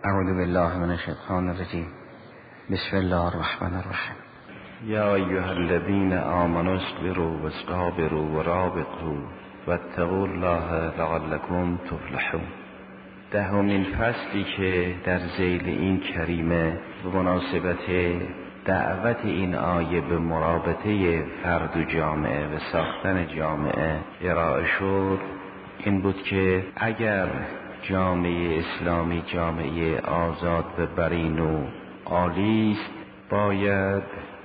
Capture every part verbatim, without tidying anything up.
اعوذ بالله من الشیطان الرجیم. بسم الله الرحمن الرحیم. یا ایها الذین آمنوا اصبروا واصبروا ورابطوا واتقوا الله لعلکم تفلحون. دهمین فصلی که در ذیل این کریمه به مناسبت دعوت این آیه به مرابطه فرد و جامعه و ساختن جامعه ارائه شد، این بود که اگر جامعه اسلامی جامعه آزاد و برین و عالی است، باید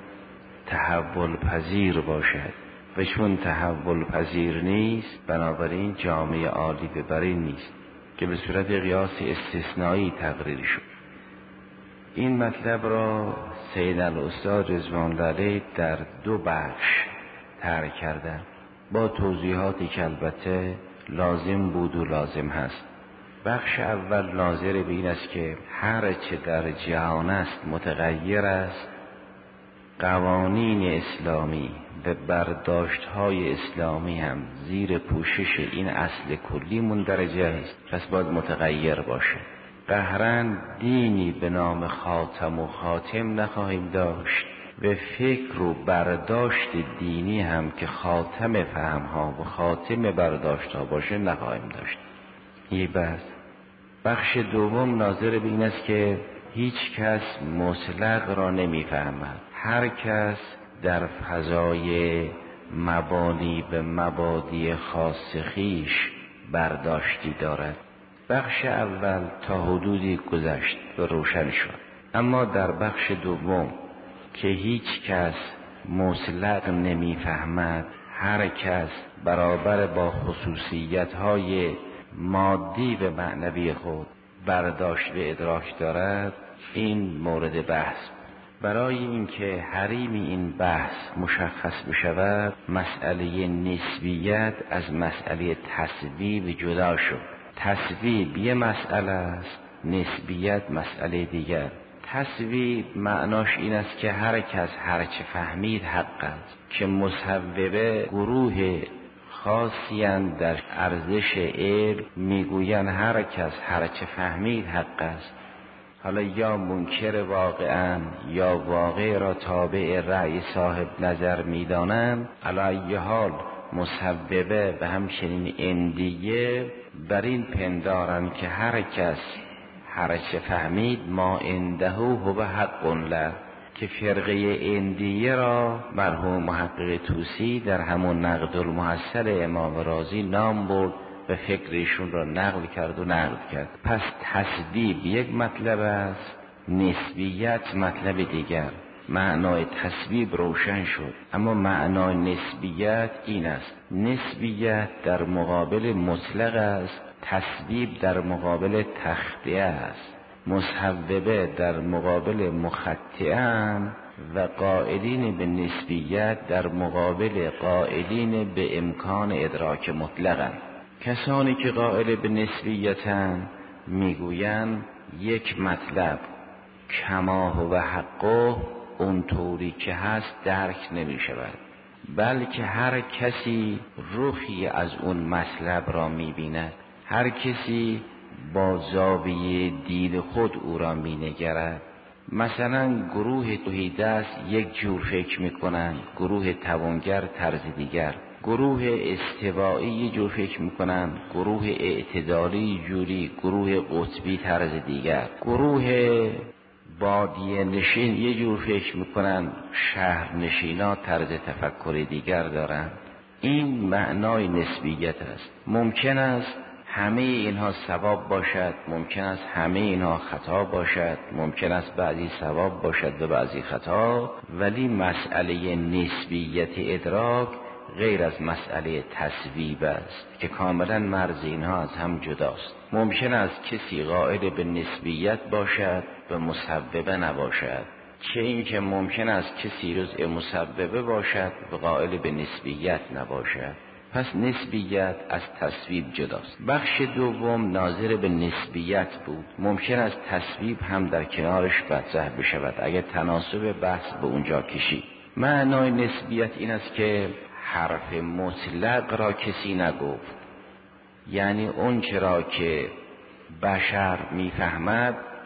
تحول پذیر باشد و چون تحول پذیر نیست، بنابراین جامعه عالی و برین نیست که به صورت قیاس استثنایی تقریر شد. این مطلب را سید الاستاد رضوان الله علیه در دو بخش طرح کردند، با توضیحاتی که البته لازم بود و لازم هست. بخش اول ناظر به این است که هر چه در جهان است متغیر است، قوانین اسلامی و برداشت‌های اسلامی هم زیر پوشش این اصل کلی مندرجه است، پس باید متغیر باشه. قهرن دینی به نام خاتم و خاتم نخواهیم داشت و فکر و برداشت دینی هم که خاتم فهمها و خاتم برداشتها باشه نخواهیم داشت. این بحث. بخش دوم ناظر به این است که هیچ کس مطلق را نمیفهمد، هر کس در فضای مبانی به مبادی خاص خیش برداشتی دارد. بخش اول تا حدودی گذشت و روشن شد، اما در بخش دوم که هیچ کس مطلق نمیفهمد، هر کس برابر با خصوصیت‌های مادی و معنوی خود برداشت و ادراک دارد، این مورد بحث. برای اینکه حریم این بحث مشخص بشود، مسئله نسبیت از مسئله تصویب جدا شد. تصویب یه مسئله است، نسبیت مسئله دیگر. تصویب معناش این است که هر کس هر چه فهمید حق است، که مصوبه گروه خاصیان در ارزش علم میگویند هر کس هر چه فهمید حق است. حالا یا منکر واقعا یا واقع را تابع رأی صاحب نظر میدانند، علی ای حال مصوبه و همچنین اندیه بر این پندارند که هر کس هر چه فهمید ما عنده هو حق له، که فرقه اندیه را مرحوم محقق طوسی در همون نقد المحصل امام رازی نام برد و فکرشون را نقل کرد و نقد کرد. پس تصویب یک مطلب است، نسبیت مطلب دیگر. معنای تصویب روشن شد، اما معنای نسبیت این است: نسبیت در مقابل مطلق است، تصویب در مقابل تخطئه است، مصوبه در مقابل مخطئه و قائلین به نسبیت در مقابل قائلین به امکان ادراک مطلقند. کسانی که قائل به نسبیتند میگویند یک مطلب کما هو حقه اون طوری که هست درک نمی شود، بلکه هر کسی رخی از اون مطلب را می بیند، هر کسی با زاویه دید خود او را می نگرد. مثلا گروه توحیدست یک جور فکر می کنند، گروه توانگر طرز دیگر، گروه استوایی یه جور فکر می کنند، گروه اعتدالی جوری، گروه قطبی طرز دیگر، گروه بادیه نشین یه جور فکر میکنن، شهر نشینا طرز تفکر دیگر دارن. این معنای نسبیت است. ممکن است همه اینها صواب باشد، ممکن است همه اینها خطا باشد، ممکن است بعضی صواب باشد و بعضی خطا، ولی مسئله نسبیت ادراک غیر از مسئله تصویب است که کاملا مرز اینها از هم جداست. ممکن است کسی قائل به نسبیت باشد و مصوبه نباشد، چه این که ممکن است کسی جزء مصوبه باشد و قائل به نسبیت نباشد. پس نسبیت از تصویب جداست. بخش دوم ناظر به نسبیت بود. ممکن است تصویب هم در کنارش مطرح بشود اگر تناسب بحث به اونجا کشید. معنای نسبیت این است که حرف مطلق را کسی نگفت، یعنی اون چرا که بشر میفهمد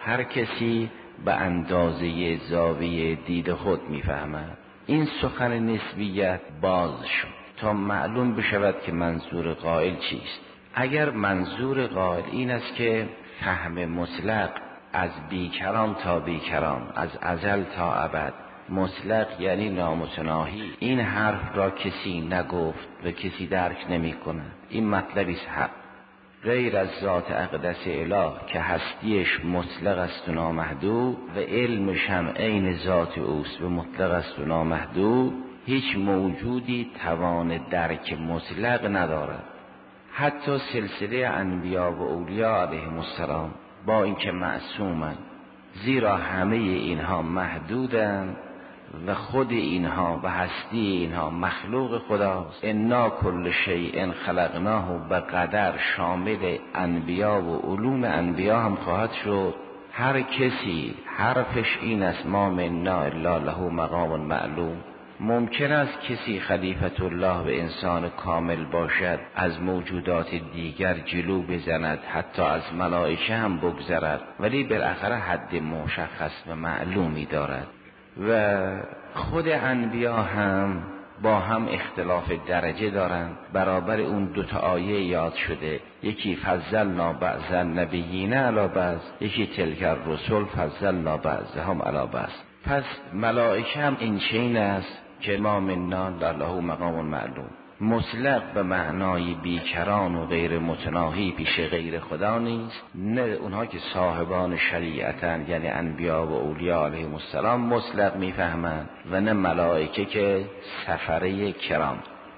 هر کسی به اندازه زاویه دید خود میفهمد. این سخن نسبیت باز شد تا معلوم بشود که منظور قائل چیست. اگر منظور قائل این است که فهم مطلق از بیکران تا بیکران، از ازل تا ابد، مطلق یعنی نامتناهی، این حرف را کسی نگفت و کسی درک نمی کند، این مطلبی است حق. غیر از ذات اقدس اله که هستیش مطلق است و نامحدود و علمش هم عین ذات اوست و مطلق است و نامحدود، هیچ موجودی توان درک مطلق ندارد. حتی سلسله انبیا و اولیاء علیهم السلام با اینکه معصومند، زیرا همه اینها محدودند و خود اینها و هستی اینها مخلوق خداست. انا کل شیء خلقناه به قدر شامل انبیا و علوم انبیا هم خواهد شد. هر کسی حرفش این است ما منا الا له مقام معلوم. ممکن است کسی خلیفت الله به انسان کامل باشد، از موجودات دیگر جلو بزند، حتی از ملائکه هم بگذرد، ولی بالاخره حد مشخص و معلومی دارد. و خود انبیا هم با هم اختلاف درجه دارند. برابر اون دو تا آیه یاد شده، یکی فضلنا بعض النبیین علی بعض، یکی تلک الرسل فضلنا بعضهم علی بعض. پس ملائکه هم این چین است که ما منا له مقام معلوم. مطلق به معنای بیکران و غیر متناهی پیش غیر خدا نیست، نه اونها که صاحبان شریعتن یعنی انبیا و اولیاء علیهم السلام مطلق میفهمند و نه ملائکه که سفره کرام.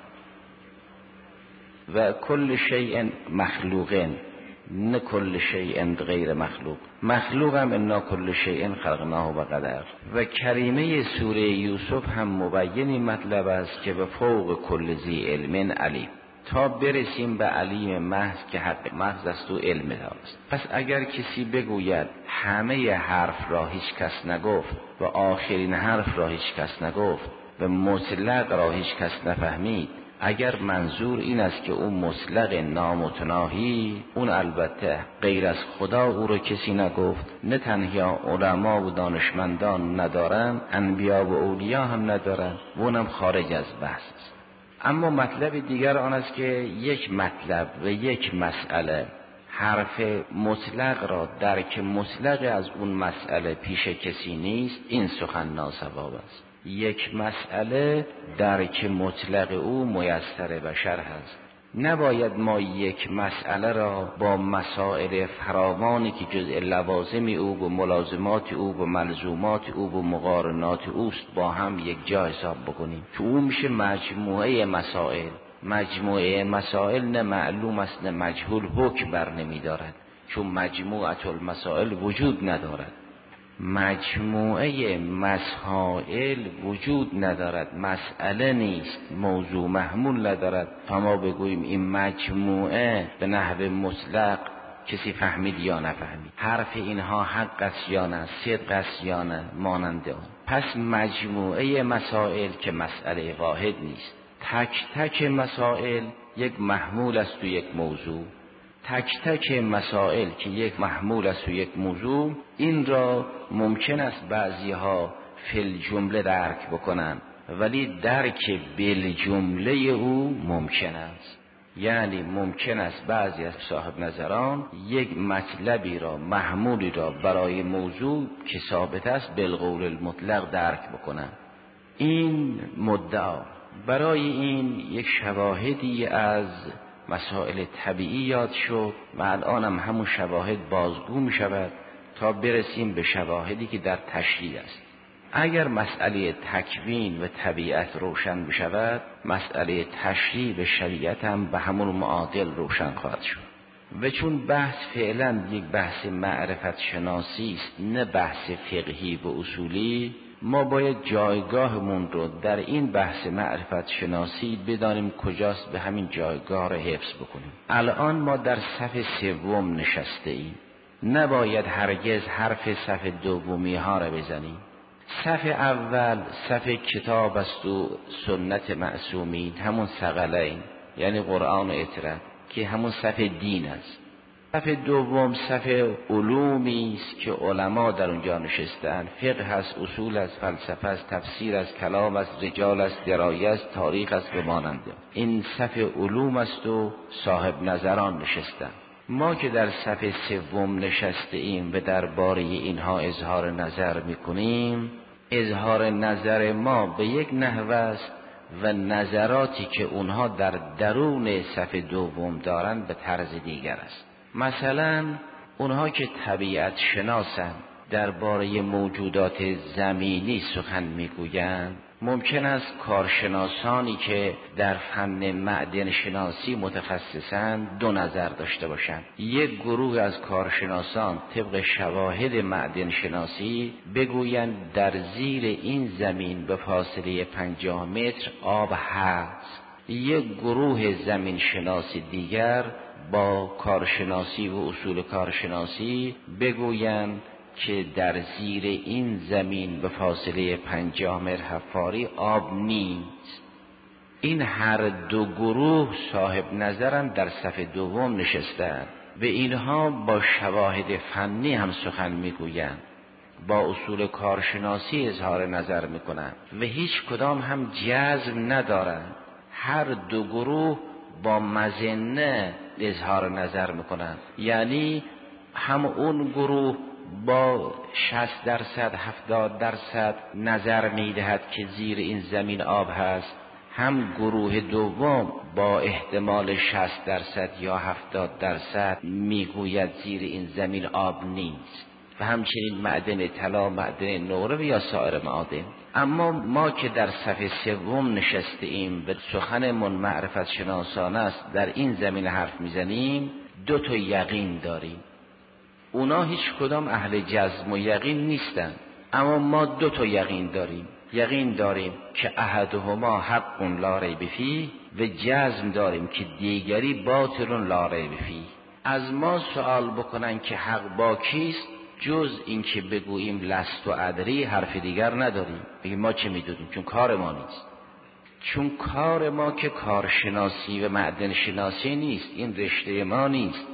و کل شیء مخلوقن، نه کل شیء غیر مخلوق. مخلوق هم انا کل شیء خلقناه بقدر. و کریمه سوره یوسف هم مبین مطلب است که به فوق کل ذی علم علیم، تا برسیم به علیم محض که حق محض است و علم داست. پس اگر کسی بگوید همه حرف را هیچ کس نگفت و آخرین حرف را هیچ کس نگفت و مطلق را هیچ کس نفهمید، اگر منظور این است که اون مطلق نامتناهی، اون البته غیر از خدا او رو کسی نگفت، نه تنها علما و دانشمندان ندارن، انبیا و اولیا هم ندارن، و اونم خارج از بحث است. اما مطلب دیگر آن است که یک مطلب و یک مسئله حرف مطلق را درک مطلق از اون مسئله پیش کسی نیست، این سخن ناصواب است. یک مسئله درک مطلق او میسر بشر هست. نباید ما یک مسئله را با مسائل فراوانی که جزء لوازم او و ملازمات او و ملزومات او و مقارنات اوست با هم یک جا حساب بکنیم که او میشه مجموعه مسائل. مجموعه مسائل نه معلوم است نه مجهول، حکم بر نمی دارد، چون مجموعه المسائل وجود ندارد. مجموعه مسائل وجود ندارد، مسئله نیست، موضوع محمول ندارد تا ما بگوییم این مجموعه به نحو مطلق کسی فهمید یا نفهمید، حرف اینها حق است یا نه، صدق است یا نه، مانند آن. پس مجموعه مسائل که مسئله واحد نیست، تک تک مسائل یک محمول است و یک موضوع. تک تک مسائل که یک محمول است و یک موضوع، این را ممکن است بعضی ها فی الجمله درک بکنند، ولی درک بالجمله او ممکن است. یعنی ممکن است بعضی از صاحب نظران یک مطلبی را، محمولی را برای موضوع که ثابت است بالقول المطلق درک بکنند. این مدعا. برای این یک شواهدی از مسائل طبیعی یاد شد و الان هم همون شواهد بازگو می شود تا برسیم به شواهدی که در تشریع است. اگر مسئله تکوین و طبیعت روشن بشود، مسئله تشریع به شریعت هم به همون معادل روشن خواهد شد. و چون بحث فعلا یک بحث معرفت شناسی است نه بحث فقهی و اصولی، ما باید جایگاهمون رو در این بحث معرفت شناسی بدانیم کجاست، به همین جایگاه رو حفظ بکنیم. الان ما در صف سوم نشسته ایم، نباید هرگز حرف صف دومی ها رو بزنیم. صف اول صف کتاب است و سنت معصومین، همون ثقلین یعنی قرآن و اطرت که همون صف دین است. صف دوم صف علومی است که علما در اونجا نشستن. فقه است، اصول است، فلسفه است، تفسیر است، کلام است، رجال است، درایه است، تاریخ است و ماننده. این صف علوم است و صاحب نظران نشستن. ما که در صف سوم نشسته ایم و درباره اینها اظهار نظر میکنیم، اظهار نظر ما به یک نحو است و نظراتی که اونها در درون صف دوم دارن به طرز دیگر است. مثلا اونها که طبیعت شناسن درباره موجودات زمینی سخن میگویند، ممکن است کارشناسانی که در فن معدن شناسی متخصصند دو نظر داشته باشند. یک گروه از کارشناسان طبق شواهد معدن شناسی بگویند در زیر این زمین به فاصله پنجاه متر آب هست. یک گروه زمین شناسی دیگر با کارشناسی و اصول کارشناسی بگویند که در زیر این زمین به فاصله پنجاه متر حفاری آب نیست. این هر دو گروه صاحب نظرن در صف دوم نشستند و اینها با شواهد فنی هم سخن میگویند، با اصول کارشناسی اظهار نظر میکنند و هیچ کدام هم جزم ندارند. هر دو گروه با مظنه اظهار نظر میکنند، یعنی هم اون گروه با شصت درصد هفتاد درصد نظر میدهد که زیر این زمین آب هست، هم گروه دوم با احتمال شصت درصد یا هفتاد درصد میگوید زیر این زمین آب نیست. و همچنین معدن طلا، معدن نقره و یا سایر معادن. اما ما که در صف سوم نشسته ایم و سخنمون معرفت شناسانه است، در این زمین حرف میزنیم، دو تا یقین داریم. اونا هیچ کدام اهل جزم و یقین نیستن، اما ما دو تا یقین داریم. یقین داریم که احدهما حق لا ریب فیه و جزم داریم که دیگری باطل لا ریب فیه. از ما سوال بکنن که حق با کیست، جز این که بگوییم لست و ادری حرف دیگر نداریم. بگیم ما چه میدونیم، چون کار ما نیست. چون کار ما که کارشناسی و معدن شناسی نیست، این رشته ما نیست.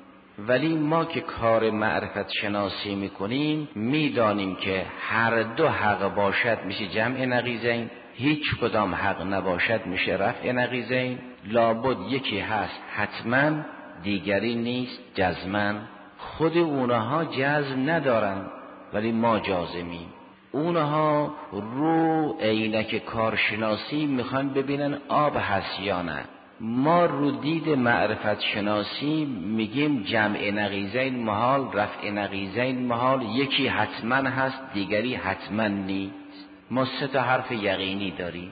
ولی ما که کار معرفت شناسی میکنیم میدانیم که هر دو حق باشد میشه جمع نقیضین، هیچ کدام حق نباشد میشه رفع نقیضین. لابد یکی هست حتما، دیگری نیست جزمن. خود اونها جزم ندارن ولی ما جازمیم. اونها رو عینک کارشناسی میخوان ببینن آب هست یا نه. ما رو دید معرفت شناسی میگیم جمع نقیضین محال، رفع نقیضین محال، یکی حتما هست دیگری حتما نیست. ما سه تا حرف یقینی داریم.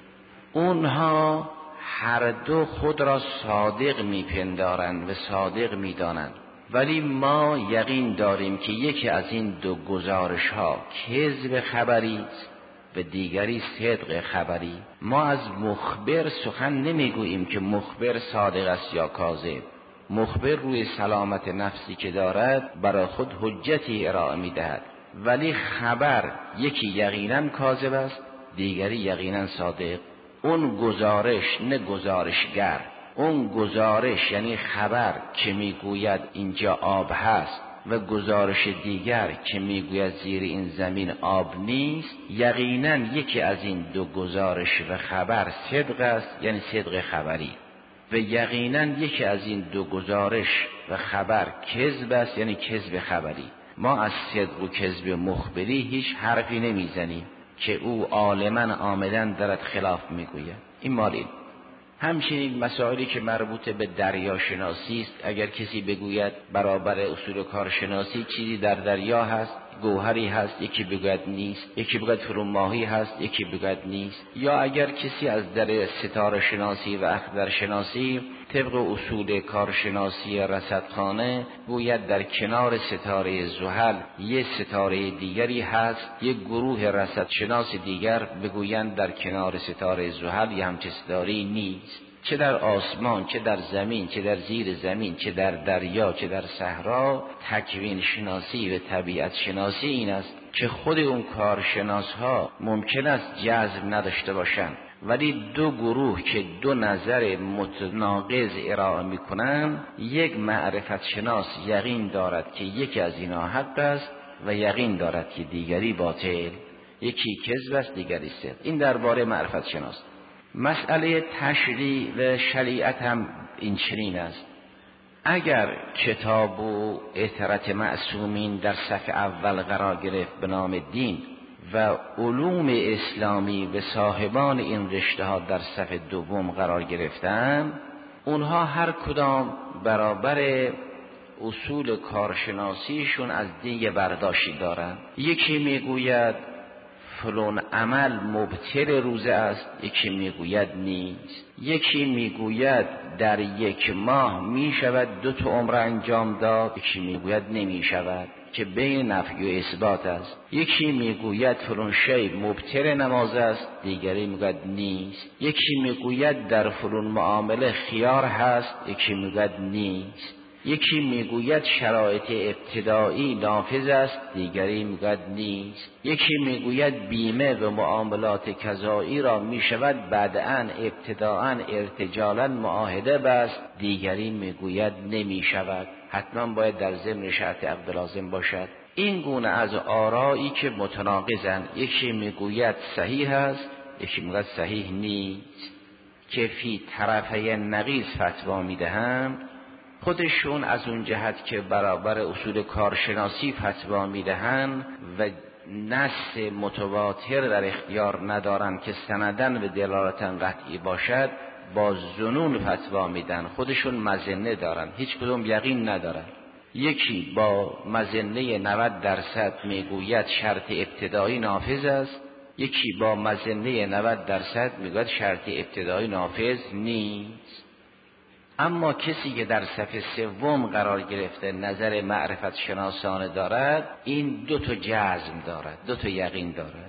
اونها هر دو خود را صادق میپندارند و صادق میدانند، ولی ما یقین داریم که یکی از این دو گزارش ها کذب خبری است و دیگری صدق خبری. ما از مخبر سخن نمیگوییم که مخبر صادق است یا کاذب. مخبر روی سلامت نفسی که دارد برای خود حجتی ارائه میدهد، ولی خبر یکی یقینا کاذب است دیگری یقینا صادق. اون گزارش نه گزارشگر، اون گزارش یعنی خبر که میگوید اینجا آب هست و گزارش دیگر که میگوید زیر این زمین آب نیست، یقینا یکی از این دو گزارش و خبر صدق است یعنی صدق خبری، و یقینا یکی از این دو گزارش و خبر کذب است یعنی کذب خبری. ما از صدق و کذب مخبری هیچ حرفی نمیزنیم که او عالما عاملا دارد خلاف میگوید. این مالی. همچنین مسائلی که مربوط به دریا شناسی است، اگر کسی بگوید برابر اصول کارشناسی چیزی در دریا هست، گوهری هست، یکی بگوید نیست، یکی بگوید فرو ماهی هست، یکی بگوید نیست. یا اگر کسی از در ستاره شناسی و اخبار شناسی طبق اصول کارشناسی رصدخانه گوید در کنار ستاره زحل یک ستاره دیگری هست، یک گروه رصدشناس دیگر بگویند در کنار ستاره زحل یه همچه ستاره‌ای نیست. چه در آسمان، چه در زمین، چه در زیر زمین، چه در دریا، چه در صحرا، تکوین شناسی و طبیعت شناسی این است که خود اون کارشناس ها ممکن است جزم نداشته باشند، ولی دو گروه که دو نظر متناقض ارائه میکنن، یک معرفت شناس یقین دارد که یکی از اینا حق است و یقین دارد که دیگری باطل، یکی کذب است دیگری صدق. این درباره معرفت شناس. مسئله تشریع و شریعت هم این چنین است. اگر کتاب و اطهارات معصومین در صف اول قرار گرفت به نام دین و علوم اسلامی به صاحبان این رشته ها در صف دوم قرار گرفتن، اونها هر کدام برابر اصول کارشناسیشون از دین برداشتی دارن. یکی میگوید فلان عمل مبطل روزه است، یکی میگوید نیست. یکی میگوید در یک ماه میشود دو تا عمره انجام داد، یکی میگوید نمیشود، که بین نفی و اثبات است. یکی میگوید فلان شی مبطل نماز است، دیگری میگوید نیست. یکی میگوید در فلان معامله خیار هست، یکی میگوید نیست. یکی میگوید شرایط ابتدایی نافذ است، دیگری میگوید نیست. یکی میگوید بیمه و معاملات قضایی را میشود بعداً ابتداءً ارتجالاً معاهده بست، دیگری میگوید نمیشود، حتما باید در ضمن شرط عقد لازم باشد. این گونه از آرایی که متناقضند، یکی میگوید صحیح است، یکی میگوید صحیح نیست، که فی طرفی نقیض فتوا میدهند. خودشون از اون جهت که برابر اصول کارشناسی فتوا میدهند و نص متواتر در اختیار ندارن که سندن و دلالتن قطعی باشد، با ظنون فتوا میدن. خودشون مظنه دارن، هیچ کدوم یقین ندارن. یکی با مظنه نود درصد میگوید شرط ابتدایی نافذ است، یکی با مظنه نود درصد میگوید شرط ابتدایی نافذ نیست. اما کسی که در صف سوم قرار گرفته نظر معرفت شناسانه دارد، این دو تا جزم دارد، دو تا یقین دارد.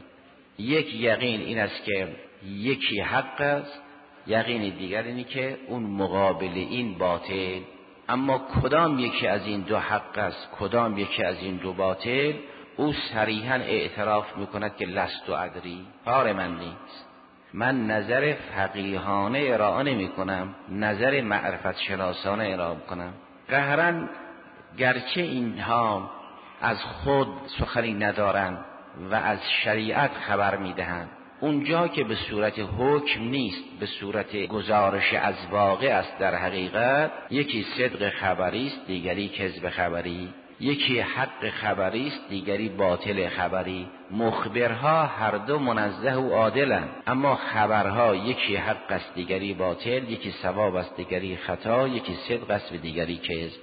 یک یقین این است که یکی حق است، یقین دیگر اینی که اون مقابل این باطل. اما کدام یکی از این دو حق است، کدام یکی از این دو باطل، او صریحا اعتراف میکند که لست و ادری، کار من نیست. من نظر فقیهانه ارائه نمی کنم، نظر معرفت شناسانه ارائه کنم. قهرن گرچه اینها از خود سخنی ندارند و از شریعت خبر میدهند، اونجا که به صورت حکم نیست، به صورت گزارش از واقع است. در حقیقت یکی صدق خبری است، دیگری کذب خبری، یکی حق خبری است، دیگری باطل خبری. مخبرها هر دو منزه و عادلند، اما خبرها یکی حق است، دیگری باطل، یکی صواب است، دیگری خطا، یکی صدق است و دیگری کذب.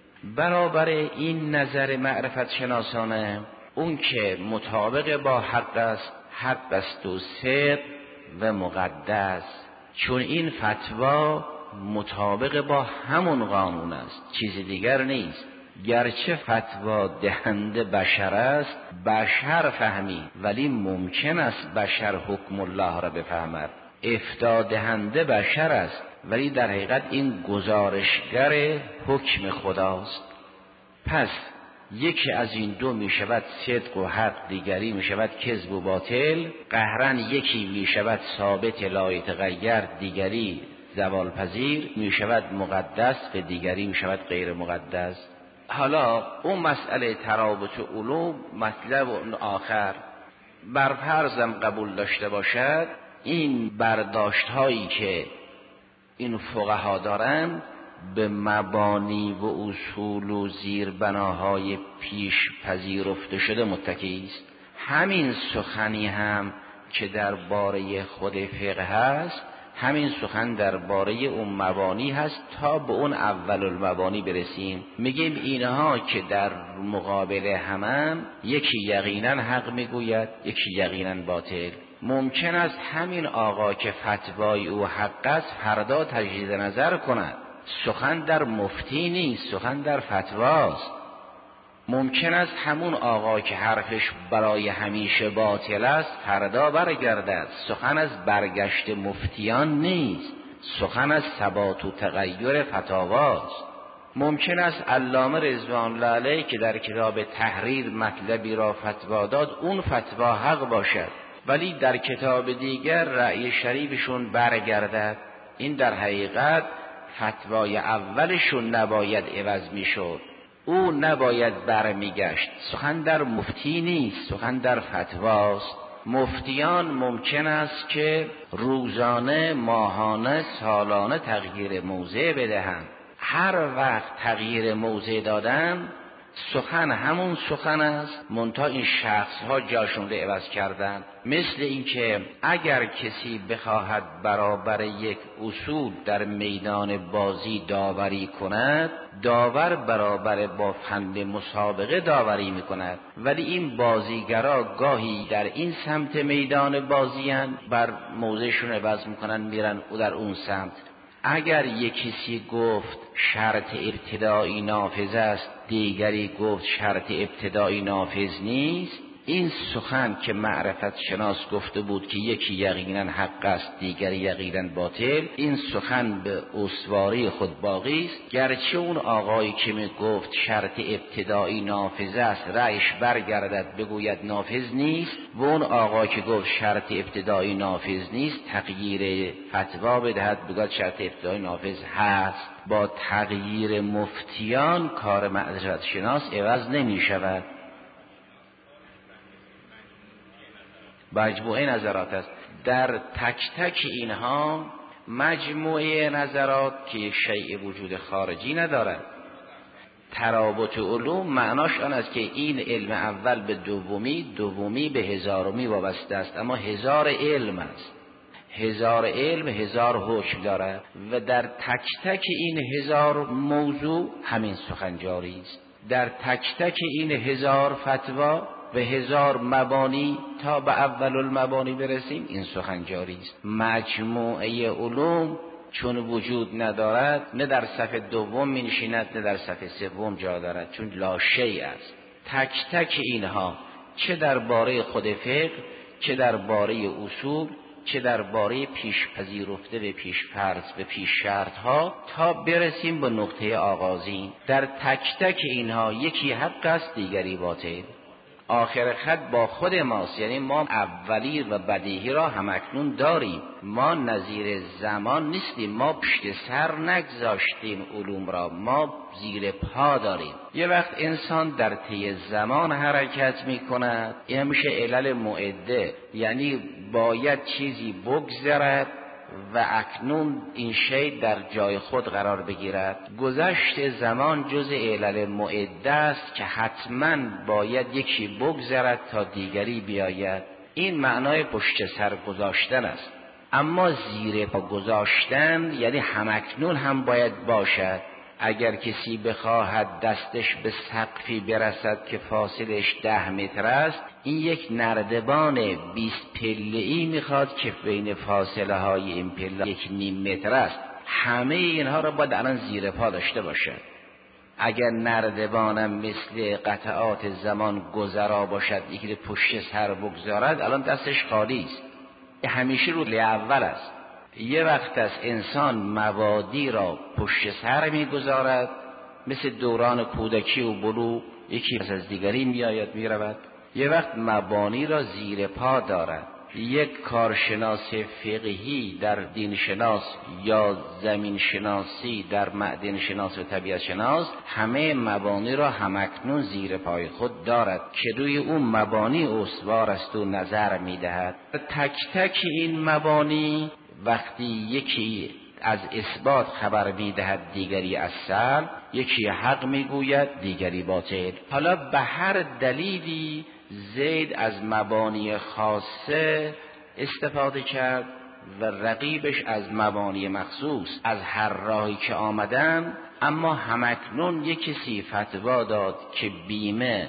برابر این نظر معرفت شناسانه، اون که مطابق با حق است، حق است و صدق و مقدس، چون این فتوا مطابق با همون قانون است، چیز دیگر نیست. گرچه فتوا دهنده بشر است، بشر فهمی، ولی ممکن است بشر حکم الله را بفهمد. افتاء دهنده بشر است، ولی در حقیقت این گزارشگر حکم خداست. پس یکی از این دو می شود صدق و حق، دیگری می شود کذب و باطل. قهرن یکی می شود ثابت لا یتغیر، دیگری زوال پذیر، می شود مقدس و دیگری می شود غیر مقدس. حالا اون مسئله ترابط علوم مطلب اون آخر بر فرضم قبول داشته باشد، این برداشت هایی که این فقها دارن به مبانی و اصول و زیربناهای پیش پذیرفته شده متکی است. همین سخنی هم که درباره خود فقه هست، همین سخن درباره اون مبانی هست تا به اون اول المبانی برسیم. میگیم اینها که در مقابل همن، یکی یقینا حق میگوید، یکی یقینا باطل. ممکن است همین آقا که فتوای او حق است فردا تجدید نظر کند. سخن در مفتی نیست، سخن در فتواست. ممکن است همون آقا که حرفش برای همیشه باطل است فردا برگردد. سخن از برگشت مفتیان نیست، سخن از ثبات و تغییر فتاواست. ممکن است علامه رضوان الله علیه که در کتاب تحریر مطلبی را فتوا داد، اون فتوا حق باشد، ولی در کتاب دیگر رأی شریفشون برگردد. این در حقیقت فتوای اولشون نباید عوض میشد، او نباید برمیگشت. سخن در مفتی نیست، سخن در فتواست. مفتیان ممکن است که روزانه، ماهانه، سالانه تغییر موضع بدهند. هر وقت تغییر موضع دادن سخن همون سخن است، منتها این شخص ها جاشون رو عوض کردن. مثل این که اگر کسی بخواهد برابر یک اصول در میدان بازی داوری کند، داور برابر با فند مسابقه داوری میکند، ولی این بازیگرا گاهی در این سمت میدان بازیان بر موضعشون عوض میکنن، میرن او در اون سمت. اگر یک کسی گفت شرط ابتدایی نافذ است، دیگری گفت شرط ابتدایی نافذ نیست، این سخن که معرفت شناس گفته بود که یکی یقینا حق است، دیگری یقینا باطل، این سخن به استواری خود باقی است. گرچه اون آقایی که می گفت شرط ابتدایی نافذ است رأیش برگردد بگوید نافذ نیست، و اون آقایی که گفت شرط ابتدایی نافذ نیست تغییر فتوا بدهد بگوید شرط ابتدایی نافذ هست. با تغییر مفتیان کار معرفت شناس عوض نمی شود. مجموعه نظرات است. در تک تک اینها مجموعه نظرات که یک شیء وجود خارجی ندارد. ترابط علوم معناش آن است که این علم اول به دومی، دومی به هزارمی وابسته است، اما هزار علم است. هزار علم هزار حکم دارد و در تک تک این هزار موضوع همین سخن جاری است. در تک تک این هزار فتوا و هزار مبانی تا به اول المبانی برسیم این سخن جاری است. مجموعه علوم چون وجود ندارد، نه در صف دوم می نشیند نه در صف سوم جا دارد، چون لا شیء است. تک تک اینها چه درباره خود فقه، چه درباره اصول، چه درباره پیش پذیرفته و پیش فرض و پیش شرط ها، تا برسیم به نقطه آغازین. در تک تک اینها یکی حق است، دیگری باطل. آخر خط با خود ماست، یعنی ما اولی و بدیهی را همکنون داریم. ما نظیر زمان نیستیم، ما پشت سر نگذاشتیم علوم را، ما زیر پا داریم. یه وقت انسان در طی زمان حرکت می کند، این میشه علل معده، یعنی باید چیزی بگذرد و اکنون این شی در جای خود قرار بگیرد. گذشت زمان جز علل معده است که حتما باید یکی بگذرد تا دیگری بیاید. این معنای پشت سر گذاشتن است. اما زیر پا گذاشتن یعنی همکنون هم باید باشد. اگر کسی بخواهد دستش به سقفی برسد که فاصلش ده متر است، این یک نردبان بیست پله‌ای میخواد که بین فاصله های این پله یک نیم متر است. همه اینها را باید الان زیر پا داشته باشد. اگر نردبانم مثل قطعات زمان گذرا باشد، یکی پشت سر بگذارد، الان دستش خالی است. همیشه رو اول است. یه وقت از انسان موادی را پشت سر میگذارد، مثل دوران کودکی و بلوغ، یکی از دیگری میآید میرود. یه وقت مبانی را زیر پا دارد. یک کارشناس فقهی در دین شناس یا زمین شناسی در معدن شناس و طبیعت شناس همه مبانی را همکنون زیر پای خود دارد که روی اون مبانی استوار است و نظر میدهد. تک تک این مبانی وقتی یکی از اثبات خبر میدهد، دیگری از سلب، یکی حق میگوید، دیگری باطل. حالا به هر دلیلی زید از مبانی خاصه استفاده کرد و رقیبش از مبانی مخصوص. از هر راهی که آمدن، اما همکنون یک کسی فتوا داد که بیمه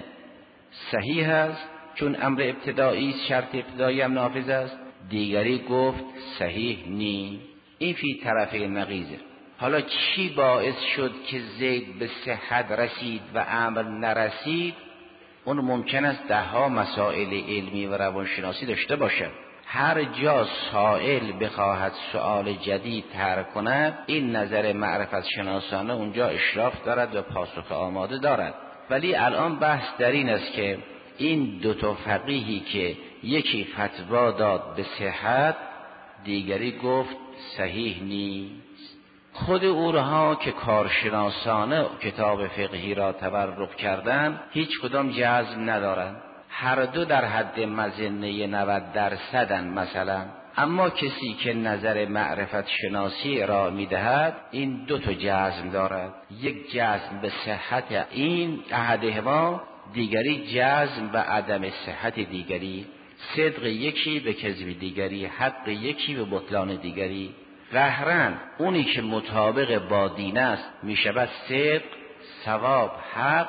صحیح است چون امر ابتدایی، شرط ابتدایی هم نافذ است، دیگری گفت صحیح نی. این فی طرف نقیزه. حالا چی باعث شد که زید به صحت رسید و امر نرسید؟ اون ممکن است ده ها مسائل علمی و روانشناسی داشته باشد. هر جا سائل بخواهد سؤال جدید طرح کند، این نظر معرفت شناسانه اونجا اشراف دارد و پاسخ آماده دارد. ولی الان بحث در این است که این دو تا فقیهی که یکی فتوا داد به صحت، دیگری گفت صحیح نیست. خود اونها که کارشناسانه کتاب فقهی را تبرک کردن هیچ کدام جزم ندارن، هر دو در حد مظنه نود درصدن مثلا، اما کسی که نظر معرفت شناسی را میدهد این دو تا جزم دارد، یک جزم به صحت این احدهما، دیگری جزم به عدم صحت دیگری، صدق یکی به کذب دیگری، حق یکی به بطلان دیگری. قهرن اونی که مطابق با دین است میشود صدق، ثواب، حق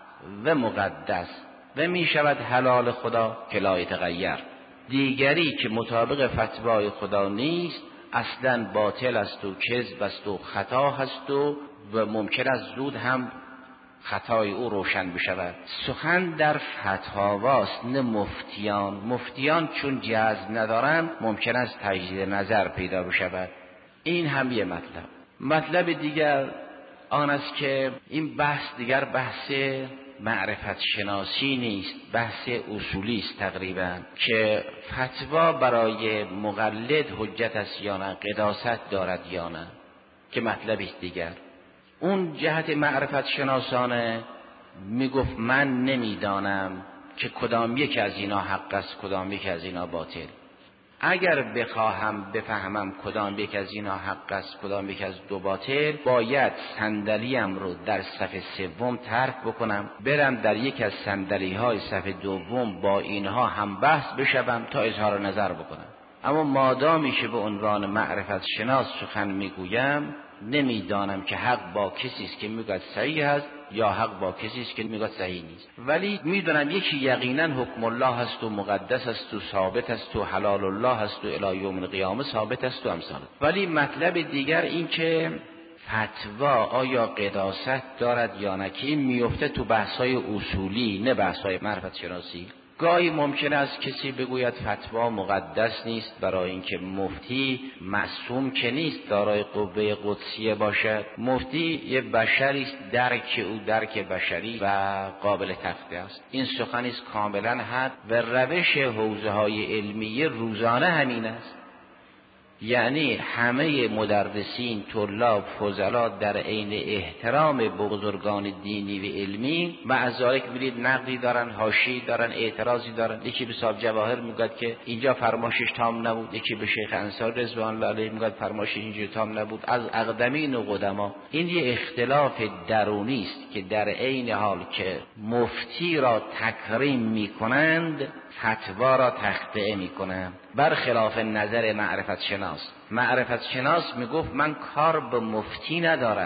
و مقدس و میشود حلال خدا که لا یتغیر. دیگری که مطابق فتوای خدا نیست اصلا باطل است و کذب است و خطا هست و, و ممکن است زود هم خطای او روشن بشود. سخن در فتاواست نه مفتیان. مفتیان چون جزم ندارند ممکن است تجدید نظر پیدا بشود. این هم یه مطلب. مطلب دیگر آن است که این بحث دیگر بحث معرفت شناسی نیست، بحث اصولی است تقریبا، که فتوا برای مقلد حجت است یا نه، قداست دارد یا نه، که مطلبی است دیگر. اون جهت معرفت شناسانه میگفت من نمیدانم که کدام یک از اینا حق است کدام یک از اینا باطل. اگر بخواهم بفهمم کدام یک از اینا حق است کدام یک از دو باطل، باید صندلیم رو در صف سوم ترک بکنم، برم در یک از صندلی های صف دوم با اینها هم بحث بشوم تا اظهار نظر بکنم. اما مادامی که به عنوان معرفت شناس سخن میگویم، نمیدانم که حق با کسی است که میگوید صحیح است یا حق با کسی است که میگوید صحیح نیست، ولی میدونم یکی یقینا حکم الله است و مقدس است و ثابت است و حلال الله است و الی یوم القیامه ثابت است و امثال. ولی مطلب دیگر این که فتوا آیا قداست دارد یا نه، که این میفته تو بحث‌های اصولی نه بحث‌های معرفت شناسی. گاهی ممکن است کسی بگوید فتوا مقدس نیست برای اینکه مفتی معصوم که نیست دارای قوه قدسیه باشد. مفتی یه بشری است، درک او درک بشری و قابل تخطی است. این سخنی است کاملا حق و روش حوزه‌های علمیه روزانه همین است. یعنی همه مدرسین، طلاب، فضلا در عین احترام به بزرگان دینی و علمی مع ذالک ببینید نقدی دارن، حاشیه‌ای دارن، اعتراضی دارن. یکی به صاحب جواهر میگه که اینجا فرمایشش تام نبود، یکی به شیخ انصاری رضوان الله علیه میگه فرمایشش اینجا تام نبود. از اقدمین و قدما این یه اختلاف درونی است که در عین حال که مفتی را تکریم میکنند فتوا را تخطئه میکنند، برخلاف نظر معرفت شناس. معرفت شناس میگفت من کار به مفتی ندارم،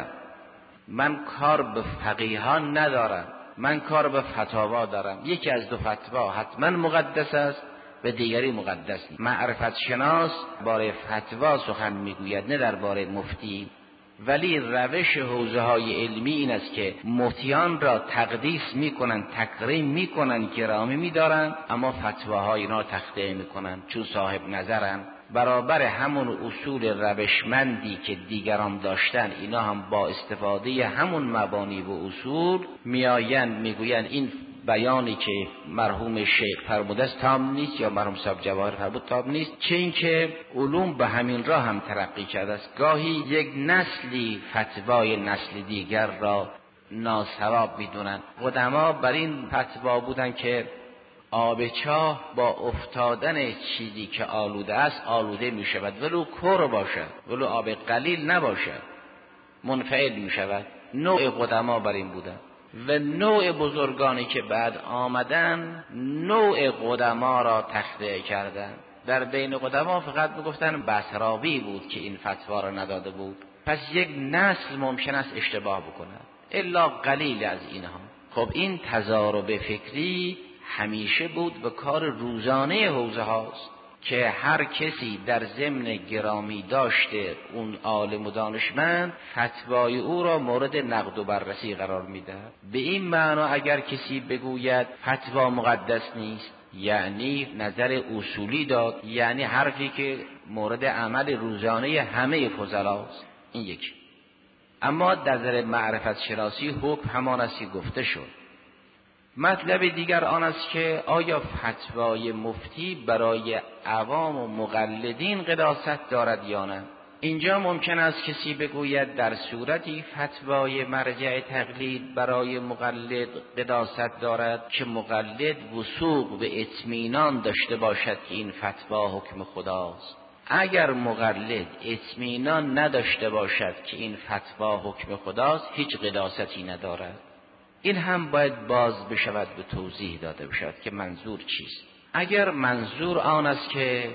من کار به فقیهان ندارم، من کار به فتاوا دارم. یکی از دو فتوا حتما مقدس است و دیگری مقدس نیست. معرفت شناس باره فتوا سخن میگوید نه درباره مفتی. ولی روش حوزه های علمی این است که مفتیان را تقدیس میکنن، تکریم میکنن، گرامی میدارن، اما فتواهای اینا تخطئه میکنن چون صاحب نظرن. برابر همون اصول روشمندی که دیگران داشتن، اینا هم با استفاده همون مبانی و اصول میآیند میگوین این بیانی که مرحوم شیخ فرموده است تام نیست یا مرحوم صاحب جواهر فرمود تام نیست، چه این که علوم به همین راه هم ترقی کرده است. گاهی یک نسلی فتوای نسل دیگر را ناصواب میدونن. قدما بر این فتوا بودن که آب چاه با افتادن چیزی که آلوده است آلوده می شود، ولو کور باشد، ولو آب قلیل نباشد، منفعل می شود. نوع قدما بر این بودن و نوع بزرگانی که بعد آمدن نوع قدما را تخطئه کردن. در بین قدما فقط میگفتن بصراوی بود که این فتوا را نداده بود. پس یک نسل ممکن است اشتباه بکنه الا قلیل از اینها. خب این تضارب فکری همیشه بود و کار روزانه حوزه هاست که هر کسی در ضمن گرامی داشته اون عالم و دانشمند فتوای او را مورد نقد و بررسی قرار میده. به این معنا اگر کسی بگوید فتوا مقدس نیست یعنی نظر اصولی داد، یعنی حرفی که مورد عمل روزانه همه فضلاست. این یکی. اما در نظر معرفت شناسی حکم همان است که گفته شد. مطلب دیگر آن است که آیا فتوای مفتی برای عوام و مقلدین قداست دارد یا نه؟ اینجا ممکن است کسی بگوید در صورتی فتوای مرجع تقلید برای مقلد قداست دارد که مقلد وثوق به اطمینان داشته باشد که این فتوا حکم خداست. اگر مقلد اطمینان نداشته باشد که این فتوا حکم خداست، هیچ قداستی ندارد. این هم باید باز بشود به توضیح داده بشود که منظور چیست. اگر منظور آن است که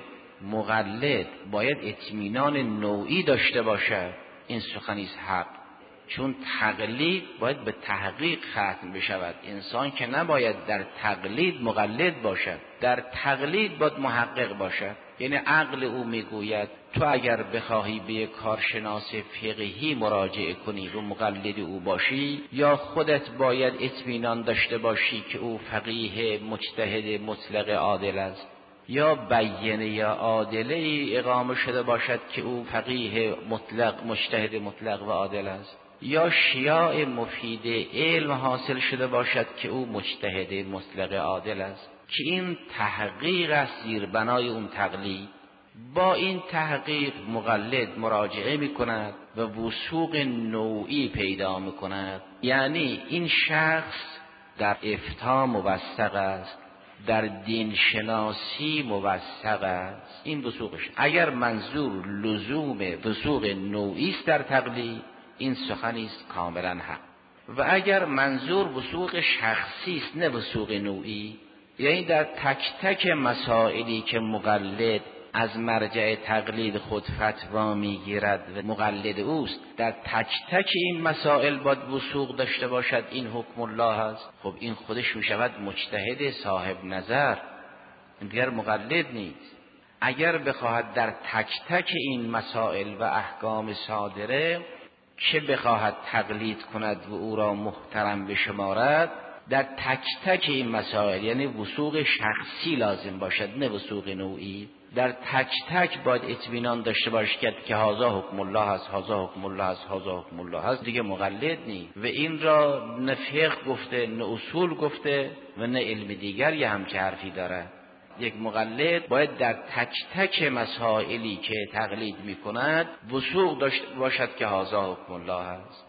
مقلد باید اطمینان نوعی داشته باشد، این سخنی است حق، چون تقلید باید به تحقیق ختم بشود. انسان که نباید در تقلید مقلد باشد، در تقلید باید محقق باشد. یعنی عقل او میگوید تو اگر بخواهی به یک کارشناس فقهی مراجعه کنی و مقلد او باشی، یا خودت باید اطمینان داشته باشی که او فقیه مجتهد مطلق عادل است، یا بیینه یا عادله اقامه شده باشد که او فقیه مطلق مجتهد مطلق و عادل است، یا شیاع مفید علم حاصل شده باشد که او مجتهد مطلق عادل است، که این تحقیق است زیر بنای اون تقلید. با این تحقیق مقلد مراجعه می کند و وثوق نوعی پیدا می کند. یعنی این شخص در افتاء موثق است، در دین شناسی موثق است، این وثوقش. اگر منظور لزوم وثوق نوعی است در تقلید، این سخنی است کاملا حق. و اگر منظور وثوق شخصی است نه وثوق نوعی، یعنی در تک تک مسائلی که مقلد از مرجع تقلید خود فتوا میگیرد و مقلد اوست، در تک تک این مسائل باید وثوق داشته باشد این حکم الله است، خب این خودش میشود مجتهد صاحب نظر، این دیگر مقلد نیست. اگر بخواهد در تک تک این مسائل و احکام صادره که بخواهد تقلید کند و او را محترم بشمارد، در تک تک این مسائل یعنی وثوق شخصی لازم باشد نه وثوق نوعی. در تک تک باید اطمینان داشته باشد که هذا حکم الله است، هذا حکم الله است، هذا حکم الله است، دیگه مقلد نیست. و این را نه فقه گفته، نه اصول گفته و نه علم دیگر هم که حرفی داره. یک مقلد باید در تک تک مسائلی که تقلید می کند وثوق داشته باشد که هذا حکم الله است.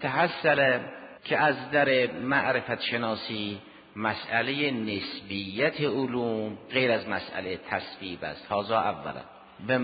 فتحصل که از در معرفت شناسی مسئله نسبیت علوم غیر از مسئله تصویب است. هذا اولا. به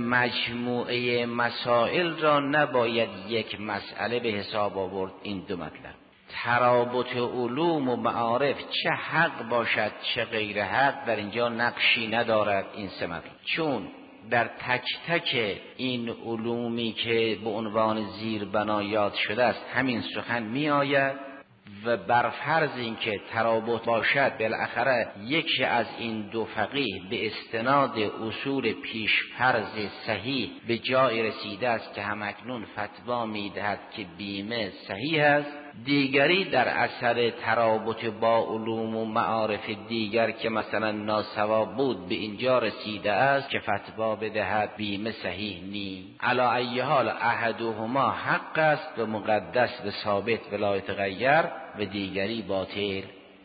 مجموعه مسائل را نباید یک مسئله به حساب آورد. این دو مطلب، ترابط علوم و معارف چه حق باشد چه غیر حق در اینجا نقشی ندارد. این سه مطلب، چون در تک تک این علومی که به عنوان زیر بنا یاد شده است همین سخن می آید و بر فرض این که ترابط باشد بالاخره یکی از این دو فقیه به استناد اصول پیش فرض صحیح به جای رسیده است که همکنون فتوا میدهد که بیمه صحیح است، دیگری در اثر ترابط با علوم و معارف دیگر که مثلا ناسواب بود به اینجا رسیده است که فتوا بدهد بیمه صحیح نی. علی ای حال احدهما حق است و مقدس و ثابت ولا یتغیر و دیگری باطل.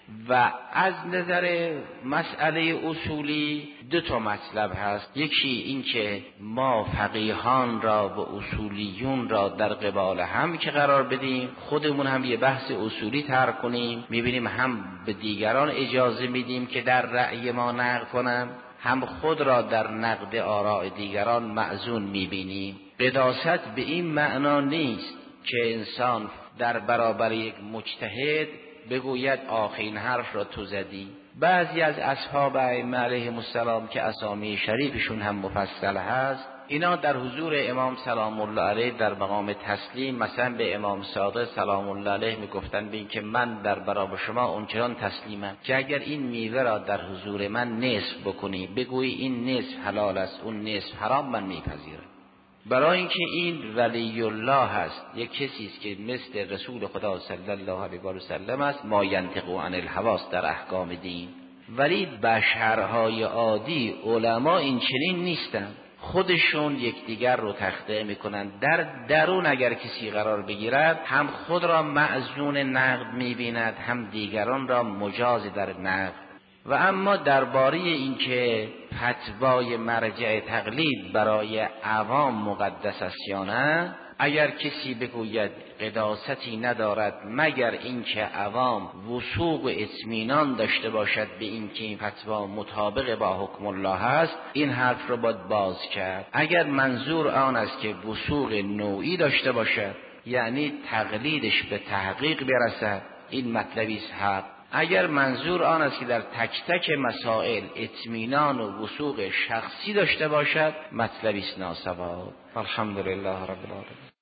و از نظر مسئله اصولی دو تا مطلب هست. یکی این که ما فقیهان را و اصولیون را در قبال هم که قرار بدیم، خودمون هم یه بحث اصولی طرح کنیم، میبینیم هم به دیگران اجازه میدیم که در رأی ما نقد کنن، هم خود را در نقد آراء دیگران معزون میبینیم. قداست به این معنا نیست که انسان در برابر یک مجتهد بگوید آخرین حرف را تو زدی. بعضی از اصحاب ائمه علیهم السلام که اسامی شریفشون هم مفصل هست، اینا در حضور امام سلام الله علیه در مقام تسلیم مثلا به امام صادق سلام الله علیه میگفتن به این که من در برابر شما اونچنان تسلیمم که اگر این میوه را در حضور من نصف بکنی بگویی این نصف حلال است اون نصف حرام، من میپذیرم. برای اینکه این ولی الله هست، یک کسی است که مثل رسول خدا صلی الله علیه و سلم است، ما ینطق عن الهوی در احکام دین. ولی بشرهای عادی علما این چنین نیستند. خودشون یکدیگر رو تخطئه میکنن. در درون اگر کسی قرار بگیرد هم خود را معزون نقد میبیند، هم دیگران را مجاز در نقد. و اما درباره اینکه فتوای مرجع تقلید برای عوام مقدس است یا نه، اگر کسی بگوید قداستی ندارد مگر اینکه عوام وثوق و اطمینان داشته باشد به اینکه این فتوا مطابق با حکم الله است، این حرف رو باید باز کرد. اگر منظور آن است که وثوق نوعی داشته باشد، یعنی تقلیدش به تحقیق برسد، این مطلبی است حق. اگر منظور آن است که در تک تک مسائل اطمینان و وثوق شخصی داشته باشد، مطلبی است ناصواب. الحمدلله رب العالمین.